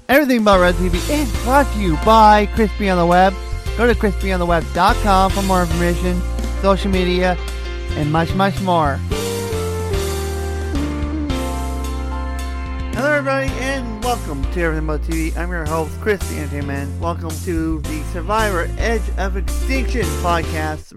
Everything About Red TV is brought to you by Crispy on the Web. Go to crispyontheweb.com for more information, social media, and much, much more. Hello everybody, and welcome to Everything About TV. I'm your host, Chris the Entertainment. Welcome to the Survivor Edge of Extinction podcast,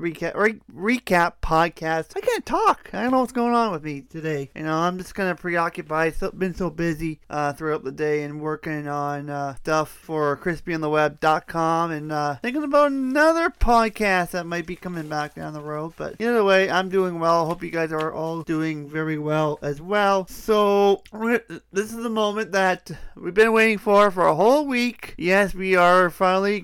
recap podcast. I can't talk. I don't know what's going on with me today. I'm just kind of preoccupied. Been so busy throughout the day and working on stuff for crispyontheweb.com and thinking about another podcast that might be coming back down the road. But either way, I'm doing well. Hope you guys are all doing very well as well. So this is the moment that we've been waiting for a whole week. Yes, we finally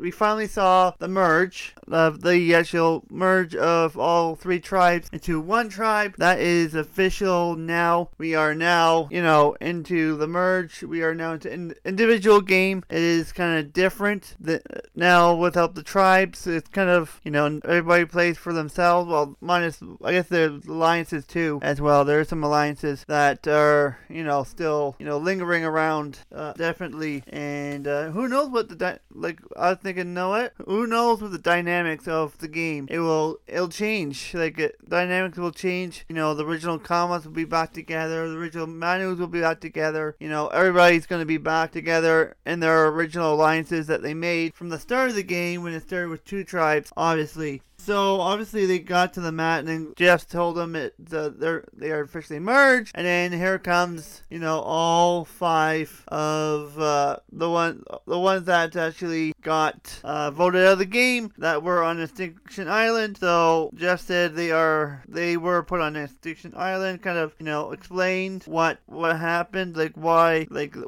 saw the merge of the actual merge of all three tribes into one tribe. That is official now. We are now, into the merge. We are now into individual game. It is kind of different now without the tribes. It's kind of, everybody plays for themselves. Well, minus, I guess there's alliances too as well. There are some alliances that are, still, lingering around, definitely. And who knows what I was thinking, who knows what the dynamics of the game? It'll change. Dynamics will change. The original commas will be back together. The original menus will be back together. Everybody's going to be back together in their original alliances that they made from the start of the game when it started with two tribes, obviously. So obviously they got to the mat, and then Jeff told them they are officially merged. And then here comes all five of the ones that actually got voted out of the game that were on Extinction Island. So Jeff said they were put on Extinction Island. Kind of explained what happened, why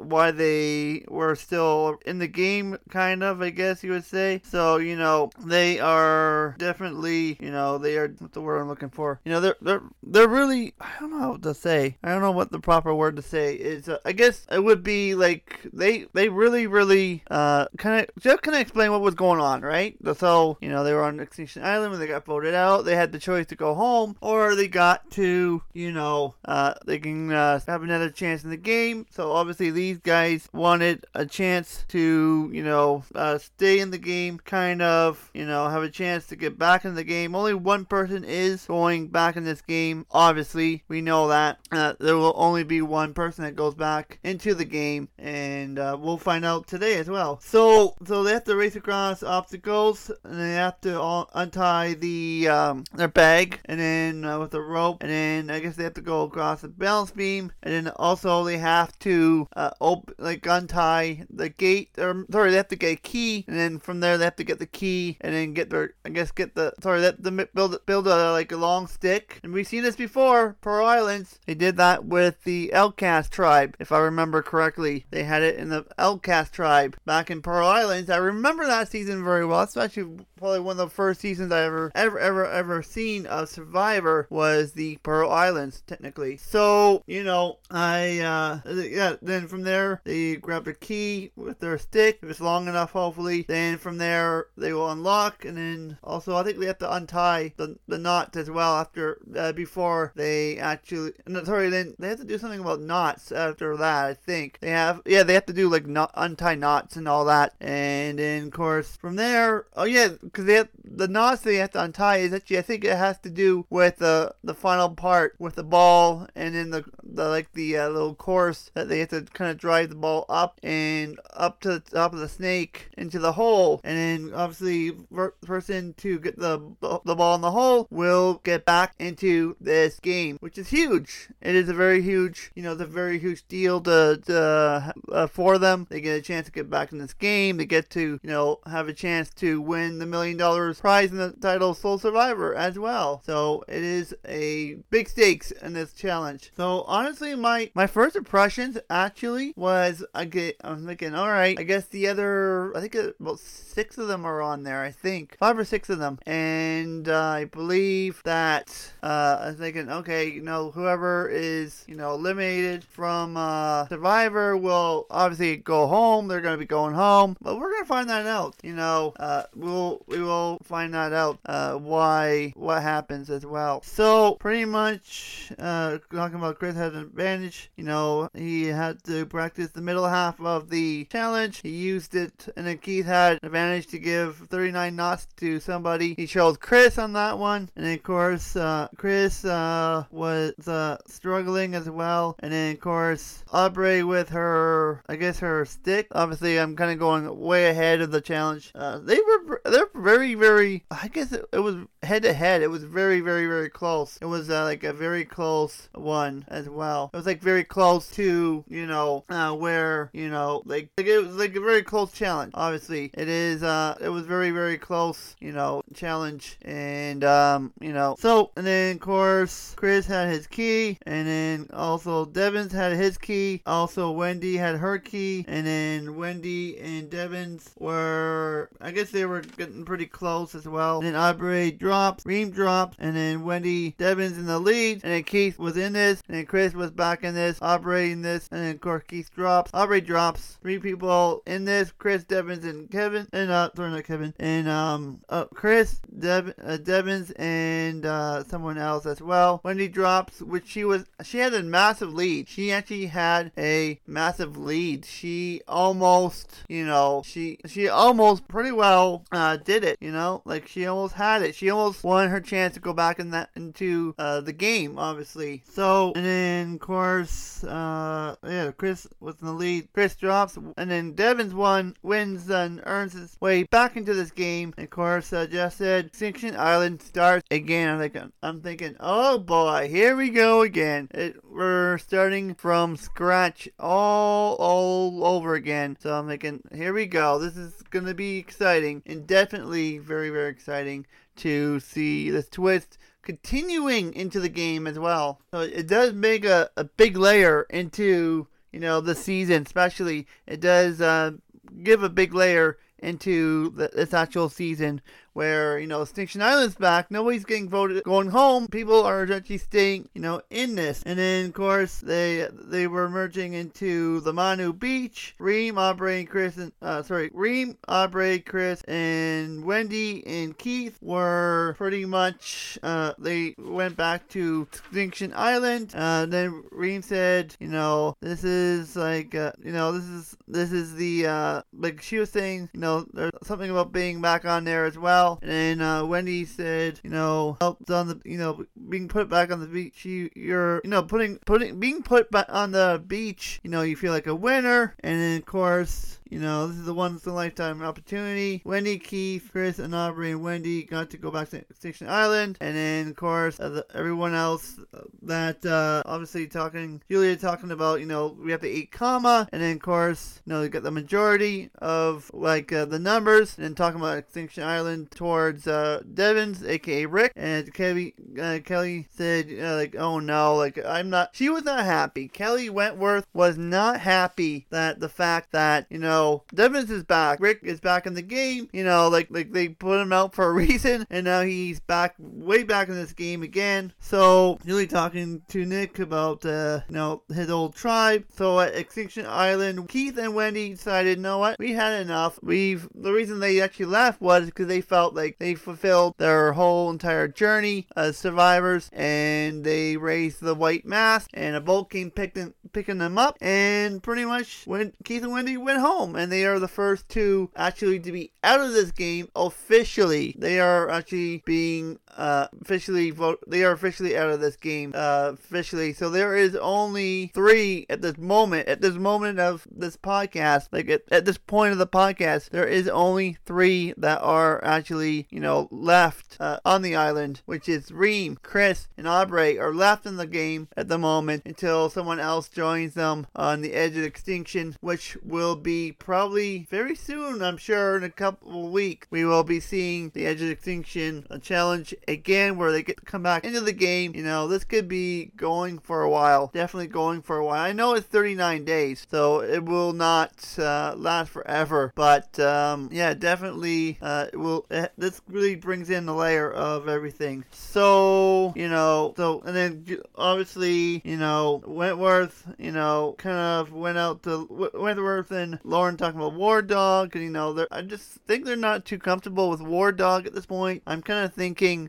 they were still in the game. Kind of, I guess you would say. So they are definitely, they are, what's the word I'm looking for? They're really, I don't know what to say. I don't know what the proper word to say is. I guess it would be they really kind of explain what was going on, right? So, they were on Extinction Island when they got voted out. They had the choice to go home, or they got to, they can have another chance in the game. So obviously these guys wanted a chance to, stay in the game, kind of, have a chance to get back in the game. Only one person is going back in this game. Obviously, we know that there will only be one person that goes back into the game, and we'll find out today as well. So they have to race across obstacles, and they have to untie their bag, and then with a rope, and then I guess they have to go across the balance beam, and then also they have to untie the gate, they have to get a key, and then from there they have to get the key, and then build a long stick. And we've seen this before, Pearl Islands. They did that with the Outcast tribe, if I remember correctly. They had it in the Outcast tribe back in Pearl Islands. I remember that season very well. It's actually probably one of the first seasons I ever seen of Survivor was the Pearl Islands, technically. So, then from there, they grab the key with their stick, if it's long enough, hopefully. Then from there, they will unlock, and then also, I think they have to untie the knots as well before they actually, then they have to do something about knots after that, I think. They have to do untie knots and all that. And then, of course, from there, because the knots they have to untie is actually, I think it has to do with the final part with the ball, and then the little course that they have to kind of drive the ball up and up to the top of the snake into the hole. And then obviously person to get the ball in the hole will get back into this game, which is huge. It is a very huge, it's a very huge deal for them. They get a chance to get back in this game. They get to, have a chance to win the $1 million prize in the title Sole Survivor as well. So it is a big stakes in this challenge. So honestly, my first impressions actually was, I'm thinking, all right, I guess about 6 of them are on there, I think. 5 or 6 of them. and I believe that I'm thinking, okay, whoever is eliminated from Survivor will obviously go home. They're going to be going home, but we're going to find that out. We will find that out what happens as well. So pretty much talking about Chris has an advantage. He had to practice the middle half of the challenge. He used it, and then Keith had an advantage to give 39 knots to somebody. He chose Chris on that one, and then of course Chris was struggling as well. And then of course Aubrey with her stick. Obviously I'm kind of going way ahead of the challenge. They're very, very, I guess it was head to head. It was very, very, very close. It was like a very close one as well. It was like very close to where like it was like a very close challenge. Obviously it was very, very close challenge. And so, and then of course Chris had his key, and then also Devins had his key. Also Wendy had her key, and then Wendy and Devins were, I guess they were getting pretty close as well. And then Aubrey dropped, Reem dropped, and then Wendy, Devins in the lead, and then Keith was in this, and then Chris was back in this, Aubrey in this, and then of course Keith drops. Aubrey drops. 3 people in this: Chris, Devins, and Kevin. And sorry, not Kevin. And Chris, Devins, and someone else as well. Wendy drops, which she had a massive lead. She actually had a massive lead. She almost, she almost pretty well did it. Like she almost had it. She almost won her chance to go back into the game, obviously. So, and then of course, Chris was in the lead. Chris drops, and then Devins wins and earns his way back into this game. And of course, Jeff said Extinction Island starts again. I'm thinking, oh boy, here we go again. We're starting from scratch all over again. So I'm thinking, here we go. This is gonna be exciting, and definitely very, very exciting to see this twist continuing into the game as well. So it does make a big layer into the season, especially. It does give a big layer into this actual season, where Extinction Island's back. Nobody's getting voted going home. People are actually staying in this. And then of course they were merging into the Manu Beach. Reem, Aubrey, Chris, and Wendy and Keith were pretty much they went back to Extinction Island. Then Reem said, this is like this is the like she was saying, there's something about being back on there as well. And then Wendy said, helped on the, being put back on the beach. You're, being put back on the beach. You feel like a winner. And then of course, this is the once in a lifetime opportunity. Wendy, Keith, Chris, and Aubrey and Wendy got to go back to Extinction Island. And then of course, everyone else that obviously Julia talking about, we have to 8 comma. And then of course, you got the majority of like the numbers, and then talking about Extinction Island towards Devins, aka Rick. And Kelly said like, oh no, like she was not happy. Kelly Wentworth was not happy that the fact that Devins is back, Rick is back in the game. Like they put him out for a reason, and now he's way back in this game again. So Julie talking to Nick about his old tribe. So at Extinction Island, Keith and Wendy decided, you know what, we had enough. The reason they actually left was because they felt like they fulfilled their whole entire journey as survivors, and they raised the white mask, and a boat came picking them up, and pretty much when Keith and Wendy went home, and they are the first two actually to be out of this game officially. They are actually being they are officially out of this game officially. So there is only 3 at this moment of this podcast. Like at this point of the podcast, there is only 3 that are actually left on the island, which is Reem, Chris, and Aubrey are left in the game at the moment until someone else joins them on the edge of extinction, which will be probably very soon. I'm sure in a couple of weeks we will be seeing the edge of extinction challenge again, where they get to come back into the game. This could be going for a while, definitely going for a while. I know it's 39 days, so it will not last forever, but yeah, definitely it this really brings in the layer of everything. So, and then obviously, Wentworth, kind of went out to Wentworth and Lauren talking about War Dog, and I just think they're not too comfortable with War Dog at this point. I'm kind of thinking,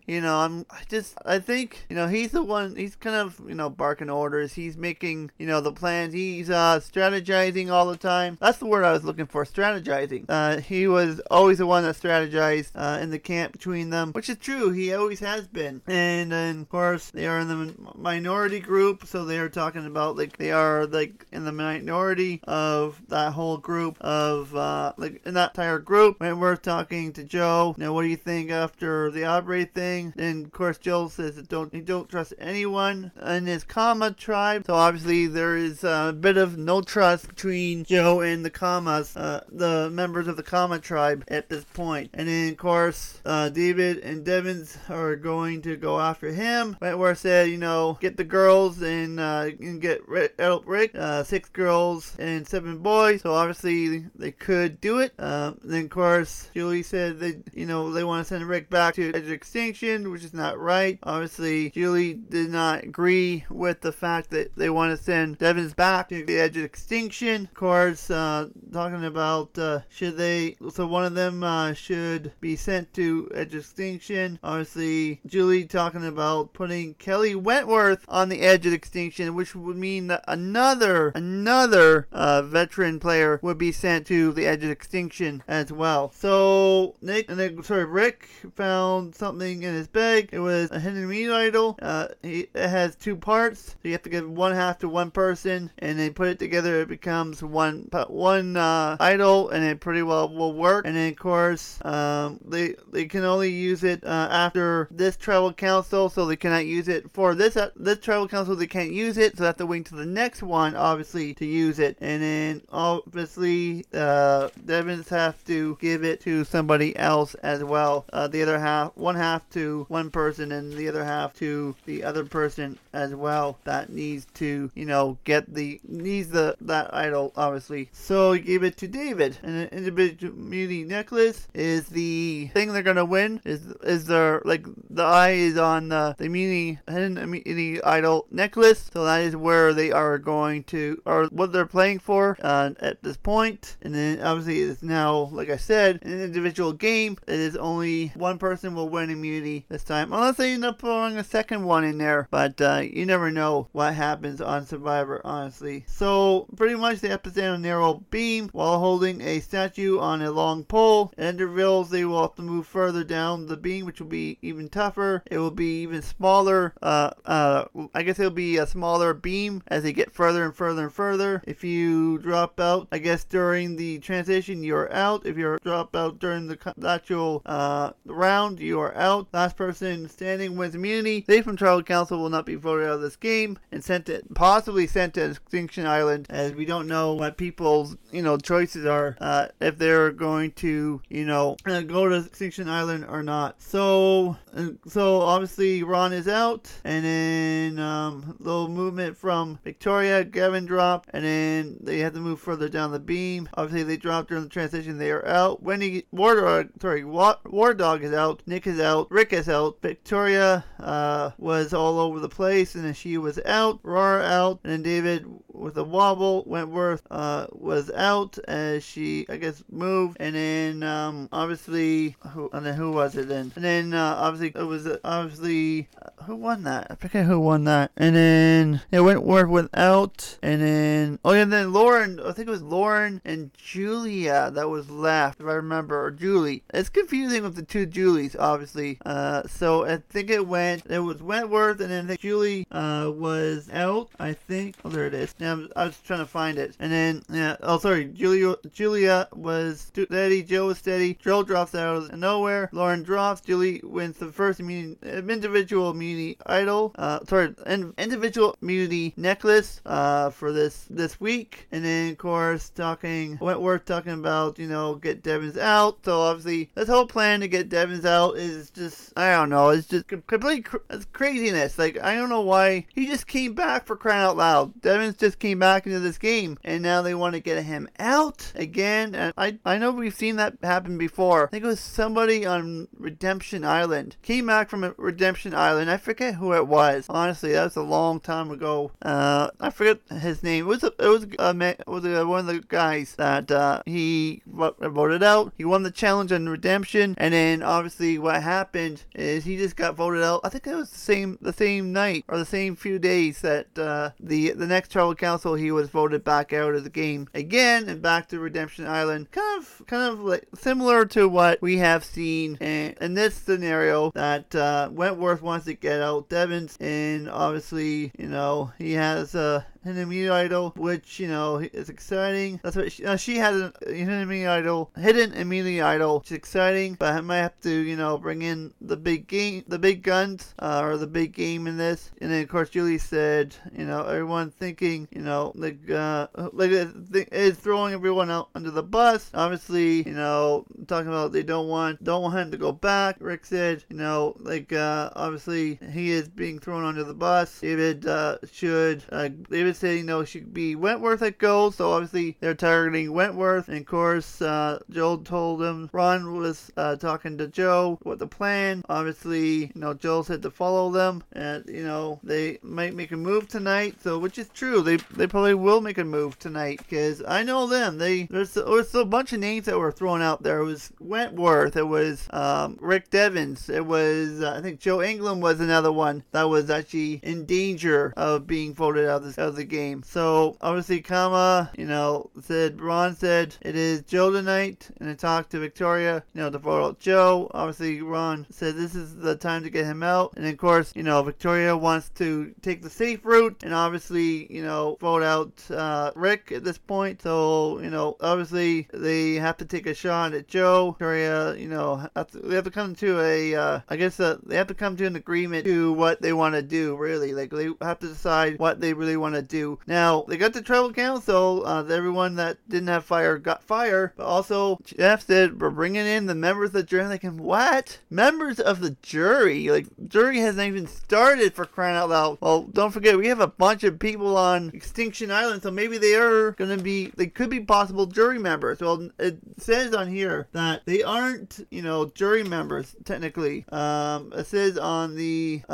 I think, he's the one, he's kind of, barking orders. He's making, the plans. He's strategizing all the time. That's the word I was looking for, strategizing. He was always the one that strategized in the camp between them, which is true. He always has been. And then, of course, they are in the minority group, so they are talking about, they are, in the minority of that whole group of, in that entire group. Wentworth talking to Joe, what do you think after the Aubrey thing? And, of course, Joe says that he don't trust anyone in his Kama tribe. So, obviously, there is a bit of no trust between Joe and the Kamas, the members of the Kama tribe at this point. And then, of course, David and Devins are going to go after him. Wentworth said, get the girls and get Rick, 6 girls and 7 boys. So, obviously, they could do it. Then, of course, Julie said that, they want to send Rick back to Edge of Extinction, which is not right. Obviously, Julie did not agree with the fact that they want to send Devins back to the Edge of Extinction. Of course, talking about so one of them should be sent to Edge of Extinction. Obviously, Julie talking about putting Kelly Wentworth on the Edge of Extinction, which would mean that another veteran player would be sent to the Edge of Extinction as well. So Rick found something in his bag. It was a hidden meat idol. It has 2 parts. So you have to give one half to one person, and then put it together. It becomes one idol, and it pretty well will work. And then of course, they can only use it after this tribal council, so they cannot use it for this tribal council. They can't use it, so they have to wait to the next one, obviously, to use it. And then obviously, Devins have to give it to somebody else as well. The other half, one half to one person, and the other half to the other person as well. That needs to, that idol, obviously. So he gave it to David. And an individual immunity necklace is the thing they're gonna win. Is their the eye is on the hidden immunity idol necklace. So that is where they are going to, or what they're playing for at this point. And then obviously it's now, like I said, an individual game. It is only one person will win immunity this time, unless they end up throwing a second one in there. But you never know what happens on Survivor, honestly. So pretty much they have to stand on a narrow beam while holding a statue on a long pole. At intervals, they will have to move further down the beam, which will be even tougher. It will be even smaller. I guess it'll be a smaller beam as they get further and further and further. If you drop out, I guess during the transition, you're out. If you drop out during the actual round, you are out. Last person standing wins immunity. They from Tribal Council will not be voted out of this game and possibly sent to Extinction Island, as we don't know what people's choices are if they're going to go to Extinction Island or not. So obviously Ron is out, and then little movement from Victoria. Gavin dropped, and then they have to move further down the beam. Obviously they dropped during the transition. They are out. War Dog is out. Nick is out. Rick is out. Victoria was all over the place, and then she was out. Aurora out, and then David with a wobble. Wentworth was out as she, I guess, moved. And then obviously who was it then? And then obviously it was who won that? I forget who won that. And then Wentworth went out, and then Lauren. I think it was Lauren and Julia that was left, if I remember, or Julie. It's confusing with the two Julies, obviously. So I think it was Wentworth, and then I think Julie was out. I think. Oh, there it is. Now I was trying to find it. And then Julia was steady. Joe was steady. Joe drops out of nowhere. Lauren drops. Julie wins the first individual immunity idol. Individual immunity necklace for this week. And then of course Wentworth talking about get Devins out. So obviously this whole plan to get Devins out is just, I don't know, it's just complete craziness. I don't know why he just came back, for crying out loud. Devins just came back into this game, and now they want to get him out again. And I know we've seen that happen before. I think it was somebody on Redemption Island. Came back from Redemption Island. I forget who it was. Honestly, that was a long time ago. I forget his name. It was one of the guys that he voted out. He won the challenge on Redemption, and then obviously what happened is he just got voted out. I think it was the same night or the same few days that the next tribal council he was voted back out of the game again and back to Redemption Island. Kind of like similar to what we have seen in this scenario that Wentworth wants to get out Devins, and obviously he has an immune idol, which is exciting. That's what she has a hidden immune idol, which is exciting. But I might have to bring in the big guns, or the big game in this. And then of course Julie said, everyone thinking, is throwing everyone out under the bus. Obviously, talking about they don't want him to go back. Rick said, obviously he is being thrown under the bus. David said, it should be Wentworth that goes, so obviously they're targeting Wentworth. And of course, Joel told him, Ron was talking to Joe what the plan. Obviously, Joel said to follow them, and they might make a move tonight. So, which is true, they probably will make a move tonight, because I know them. There's a bunch of names that were thrown out there. It was Wentworth, it was Rick Devins, it was I think Joe England was another one that was actually in danger of being voted out of the game. So obviously Kama, Ron said it is Joe tonight, and I talked to Victoria, to vote out Joe. Obviously Ron said this is the time to get him out, and of course, Victoria wants to take the safe route and obviously, vote out Rick at this point. So, obviously they have to take a shot at Joe. Victoria, they have to come to they have to come to an agreement to what they want to do, really. Like, they have to decide what they really want to do. Now, they got the tribal council. Everyone that didn't have fire got fire. But also, Jeff said, we're bringing in the members of the jury. Like, what? Members of the jury? Like, jury hasn't even started, for crying out loud. Well, don't forget, we have a bunch of people on Extinction Island, so maybe they could be possible jury members. Well, it says on here that they aren't, jury members, technically. It says on the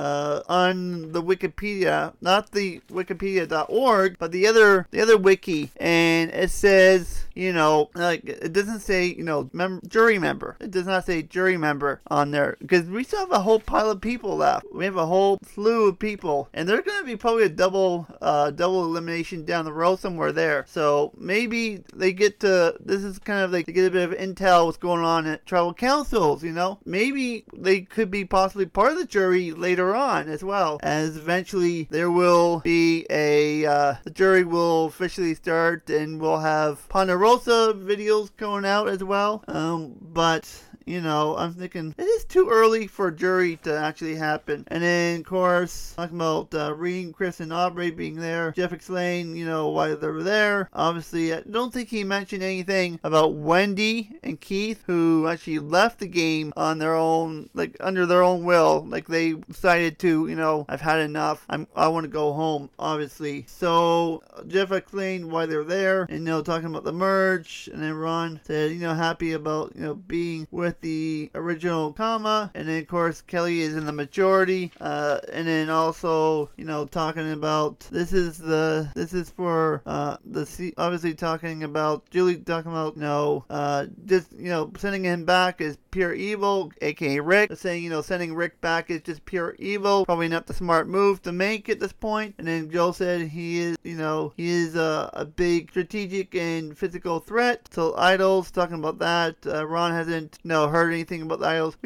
Wikipedia, not the Wikipedia.org, but the other wiki, and it says, it doesn't say, jury member. It does not say jury member on there, because we still have a whole pile of people left. We have a whole slew of people, and they're going to be probably a double elimination down the road somewhere there. So maybe they get to, this is kind of like to get a bit of intel what's going on at tribal councils, maybe they could be possibly part of the jury later on, as well as eventually there will be the jury will officially start, and we'll have Ponderosa videos going out as well. But I'm thinking it is too early for jury to actually happen. And then, of course, talking about Reed, Chris, and Aubrey being there. Jeff explained, why they were there. Obviously, I don't think he mentioned anything about Wendy and Keith, who actually left the game on their own, like under their own will. Like, they decided to, I've had enough. I want to go home, obviously. So Jeff explained why they're there, and talking about the merge. And then Ron said, happy about being with the original Kama. And then of course Kelly is in the majority, and then also talking about this is for obviously talking about Julie, talking about just sending him back is pure evil, aka Rick, saying sending Rick back is just pure evil, probably not the smart move to make at this point. And then Joel said he is a big strategic and physical threat. So idols, talking about that. Ron hasn't heard anything about the idols.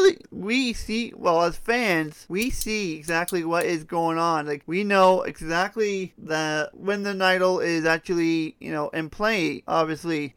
As fans, we see exactly what is going on. Like, we know exactly that when the idol is actually in play. Obviously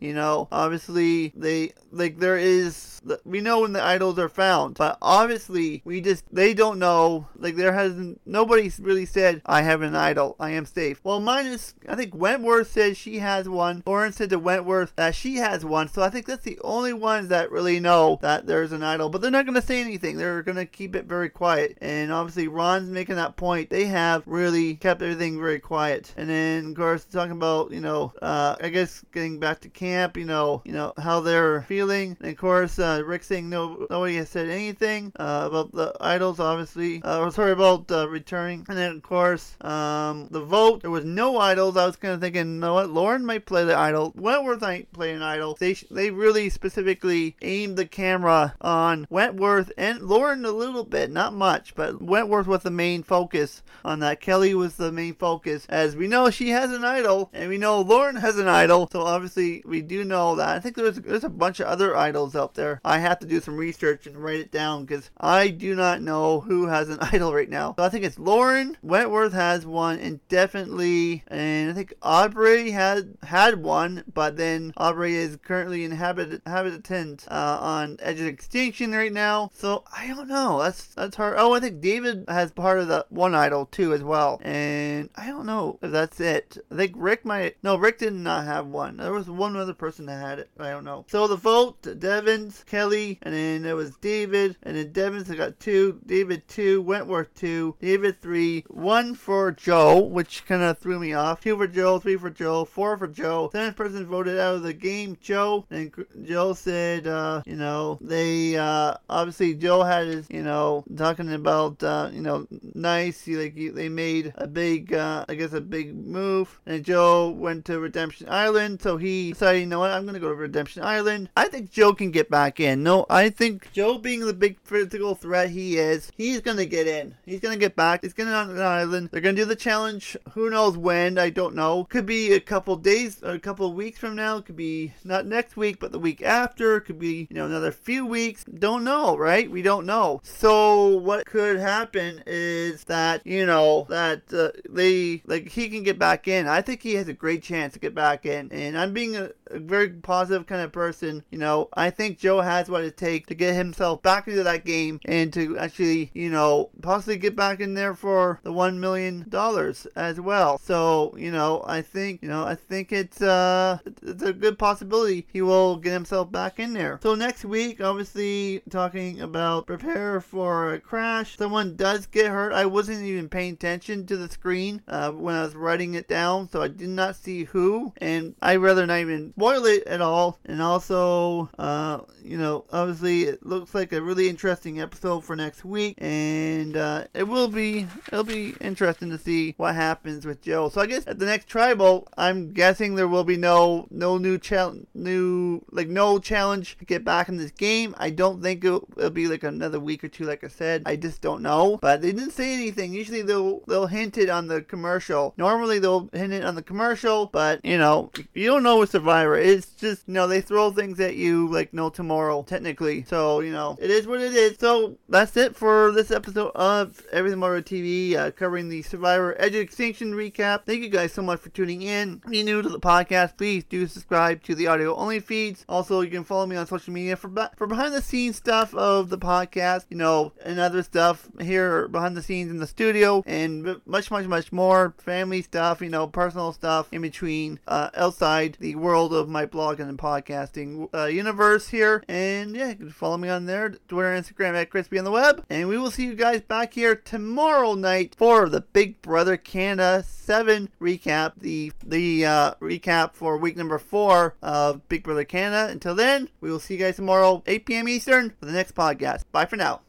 we know when the idols are found, but obviously they don't know. Like, nobody's really said, I have an idol, I am safe. Well, minus, I think Wentworth says she has one. Lauren said to Wentworth that she has one, so I think that's the only ones that really know that there's an idol. But not going to say anything. They're going to keep it very quiet. And obviously, Ron's making that point. They have really kept everything very quiet. And then, of course, talking about, I guess getting back to camp, how they're feeling. And of course, Rick saying nobody has said anything about the idols, obviously. About returning. And then, of course, the vote. There was no idols. I was kind of thinking, you know what? Lauren might play the idol. Wentworth might play an idol. They really specifically aimed the camera on Wentworth and Lauren a little bit, not much, but Wentworth was the main focus on that. Kelly was the main focus. As we know, she has an idol, and we know Lauren has an idol, so obviously we do know that. I think there's a bunch of other idols out there. I have to do some research and write it down, because I do not know who has an idol right now. So I think it's Lauren, Wentworth has one, and definitely, and I think Aubrey had one, but then Aubrey is currently inhabitant on Edge of Extinction right now. So I don't know. That's hard. Oh, I think David has part of the one idol too as well. And I don't know if that's it. I think Rick did not have one. There was one other person that had it. I don't know. So the vote, Devins, Kelly, and then there was David, and then Devins got 2, David 2, Wentworth 2, David 3, 1 for Joe, which kind of threw me off. 2 for Joe, 3 for Joe, 4 for Joe. 7th person voted out of the game, Joe. And Joe said, they obviously Joe had his, talking about, nice. They made a big, a big move. And Joe went to Redemption Island, so he decided, you know what, I'm going to go to Redemption Island. I think Joe can get back in. No, I think Joe, being the big physical threat he is, he's going to get in. He's going to get back. He's going to on the island. They're going to do the challenge. Who knows when? I don't know. Could be a couple days, or a couple weeks from now. Could be not next week, but the week after. Could be, another few weeks. Don't know, right? We don't know. So what could happen is that, he can get back in. I think he has a great chance to get back in. And I'm being a very positive kind of person. I think Joe has what it takes to get himself back into that game and to actually, possibly get back in there for the $1 million as well. So, I think it's a good possibility he will get himself back in there. So next week, obviously talking about prepare for a crash. Someone does get hurt. I wasn't even paying attention to the screen when I was writing it down, so I did not see who, and I'd rather not even spoil it at all. And also, obviously it looks like a really interesting episode for next week, and it'll be interesting to see what happens with Joe. So I guess at the next tribal, I'm guessing there will be no new challenge, no challenge to get back in this game. I don't think it'll be like another week or two, like I said. I just don't know. But they didn't say anything. Usually they'll hint it on the commercial. Normally they'll hint it on the commercial, but you don't know with Survivor. It's just they throw things at you like no tomorrow, technically. So it is what it is. So that's it for this episode of Everything Moto TV, covering the Survivor Edge of Extinction recap. Thank you guys so much for tuning in. If you're new to the podcast, please do subscribe to the audio only feeds. Also, you can follow me on social media for behind the scenes stuff of the podcast, and other stuff here behind the scenes in the studio, and much more family stuff, personal stuff in between, outside the world of my blog and podcasting universe here. And yeah, you can follow me on there, Twitter, Instagram at Crispy on the Web. And we will see you guys back here tomorrow night for the Big Brother Canada 7 recap, the recap for week number 4 of Big Brother Canada. Until then, we will see you guys tomorrow, 8 p.m. Eastern, for the next podcast. Bye for now.